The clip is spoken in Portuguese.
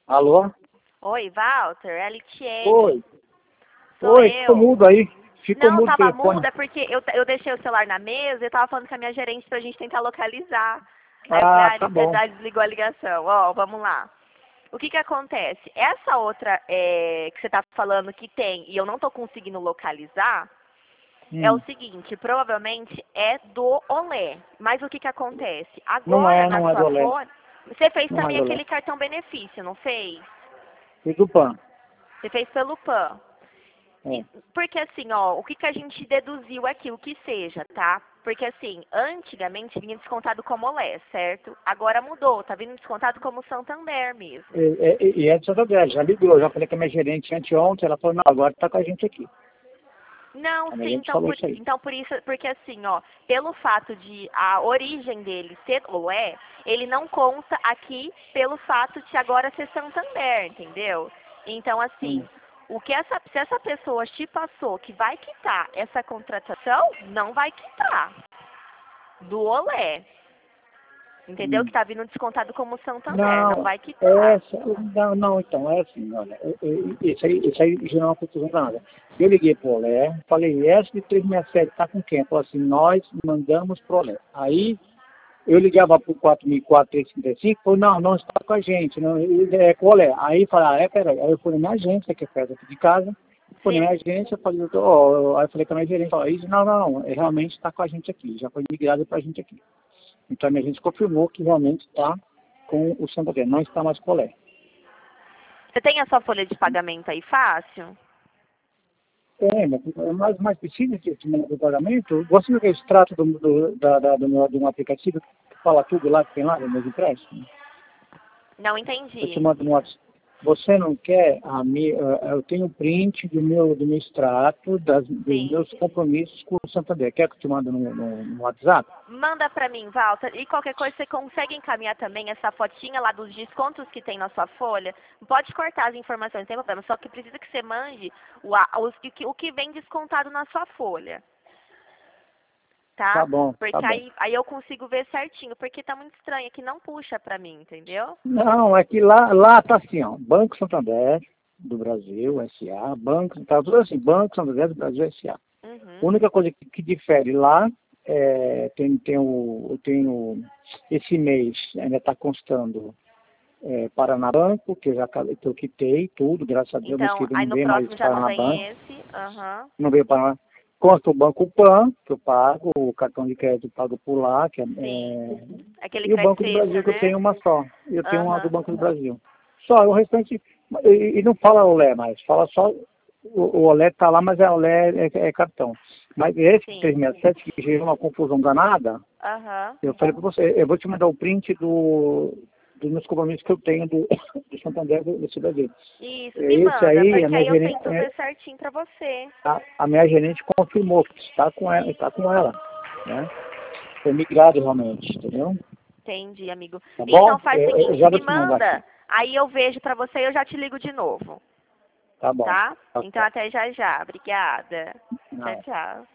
Alô? Oi, Walter, é a Litiene. Oi. Sou Oi, eu. ficou mudo aí. Ficou Não, mudo o tava telefone. muda porque eu deixei o celular na mesa e tava falando com a minha gerente pra gente tentar localizar. Aí eu falei, Ah, ah, tá bom. desligou a ligação. Ó, vamos lá. O que que acontece? Essa outra que você tá falando que tem e eu não tô conseguindo localizar, é o Hum. seguinte, provavelmente é do Olé. Mas o que que acontece? Não Agora é, na não é do sua Olé. folha, você fez Não é também do Olé. aquele cartão benefício, não fez? E do PAN. Você fez pelo PAN. É. Porque assim, ó, o que que a gente deduziu aqui, o que seja, tá? Porque assim, antigamente vinha descontado como Olé, certo? Agora mudou, tá vindo descontado como Santander mesmo. E é de Santander, já ligou. Já falei com a minha gerente anteontem. Ela falou, não, agora tá com a gente aqui. Não, A minha sim, gente falou isso aí. então por isso, porque assim, ó, pelo fato de a origem dele ser Olé, ele não conta aqui pelo fato de agora ser Santander, entendeu? Então Hum. assim, se essa pessoa te passou que vai quitar essa contratação, não vai quitar do Olé. Entendeu? Hum. Que tá vindo descontado como Santander, não Não, vai quitar. não, então, é assim, olha, isso aí gerou uma confusão danada. Eu liguei pro Olé, falei, essa de 367 tá com quem? Falou assim, nós mandamos pro Olé. Aí eu ligava pro 4004-355, falou, não está com a gente, não, é com o Olé. Aí falei, peraí. Aí eu fui na minha agência, que é perto aqui de casa, fui na Sim. minha agência, falei, aí eu falei com a minha gerente, falou, isso não, realmente está com a gente aqui, já foi migrado pra gente aqui. Então a minha gente confirmou que realmente está com o Santander, não está mais com o Olé. Você tem a sua folha de pagamento aí fácil? Tem, mas precisa de pagamento. Você não quer extrato de um aplicativo que fala tudo lá que tem lá, no meus empréstimos? Não Eu te entendi. mando no WhatsApp. Você não quer eu tenho print do meu extrato dos Sim. meus compromissos com o Santander. Quer que eu te mande no WhatsApp? Manda pra mim, Walter. E qualquer coisa você consegue encaminhar também essa fotinha lá dos descontos que tem na sua folha. Pode cortar as informações, não tem problema. Só que precisa que você mande o que vem descontado na sua folha. Tá Tá? bom, tá Porque bom. aí eu consigo ver certinho. Porque tá muito estranho aqui, não puxa pra mim, entendeu? Não, é que lá tá assim, ó, Banco Santander do Brasil, SA, tá tudo assim, Banco Santander do Brasil, SA. A Uhum. única coisa que difere lá esse mês ainda está constando Paraná Banco, que eu quitei tudo, graças a Deus, mês que Então, vem aí não no veio mais próximo já não Paraná vem Banco, esse. Aham. não veio Paraná. Consta o Banco Pan, que eu pago, o cartão de crédito eu pago por lá, Sim. Aquele e o crédito Banco do extra, Brasil, que eu né? tenho uma só. Eu tenho uma do Aham. Banco do Brasil. Só, o restante, e não fala Olé mais, fala só, o Olé está lá, mas Olé é cartão. Mas esse Sim. 367 que gerou uma confusão danada, Aham. eu falei para você, eu vou te mandar o print dos meus compromissos que eu tenho do Santander desse Brasil. Isso, me Esse manda, aí, porque aí eu tento ver certinho pra você. a minha gerente confirmou que está com ela, né? Foi migrado realmente, entendeu? Entendi, amigo. Tá bom? Então faz o Eu seguinte, já vou me te mandar aqui. manda, aí eu vejo pra você e eu já te ligo de novo, Tá bom. tá? Tá Então certo. até já já. Obrigada. Tchau, Não. tchau.